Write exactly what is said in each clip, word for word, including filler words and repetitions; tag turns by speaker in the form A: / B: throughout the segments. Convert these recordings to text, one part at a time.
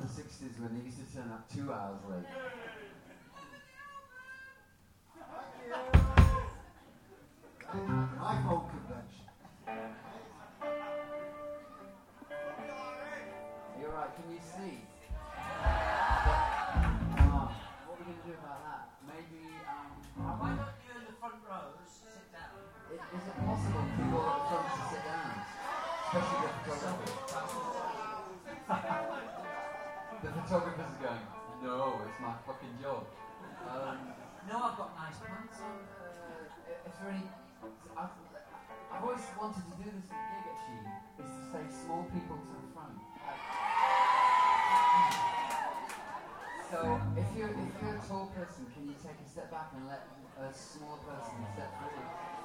A: sixties when they used to turn up two hours late.
B: iPhone convention.
A: You're right, can you see? Oh, what are we going to do about that? Maybe, um...
C: Why don't you in the front rows sit down?
A: Is, is it possible for people at the front to sit down? Especially the photographers. The photographers are going, no, it's my fucking job. Um,
C: no, I've got nice pants on.
A: Uh, if there any... I've, I've always wanted to do this at gig actually, is to say small people to the front. So if you're if you're a tall person, can you take a step back and let a small person step forward?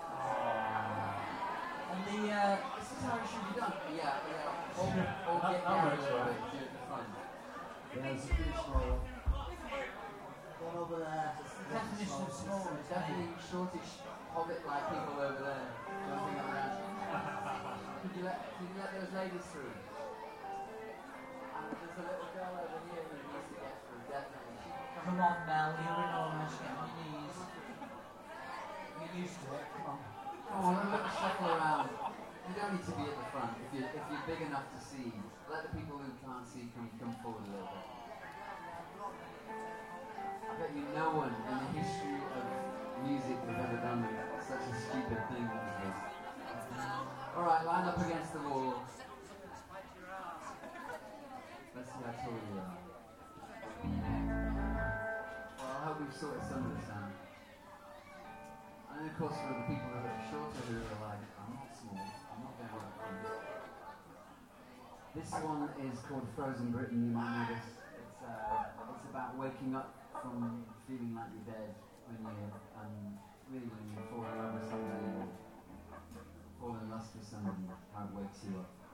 A: And the uh, this is how it should be done. Yeah, yeah. Or, or get down a little bit to the front.
B: Yeah, it's a pretty small one. One over there.
A: The definition of small is definitely shortish, hobbit-like people over there jumping around. Could you let could you let those ladies through? And there's a little girl over here who needs to get through, definitely.
C: Come on, Mel, you're enormous, get on your knees. You're used to it, come on.
A: Come on, let them shuffle around. You don't need to be at the front. If you're, if you're big enough to see, let the people who can't see come, come forward a little bit. I bet you no one in the history of music has ever done such a stupid thing as this. Alright, line up against the wall. Let's see how tall you are. Well, I hope we've sorted some of this out. And then, of course, for the people who are shorter who are like, I'm not small, I'm not going to work for this. This one is called Frozen Britain, you might know this. It's, uh, it's about waking up from feeling like you're dead when you're, um, really when you're falling over somebody or falling in lust with somebody, how it wakes you up.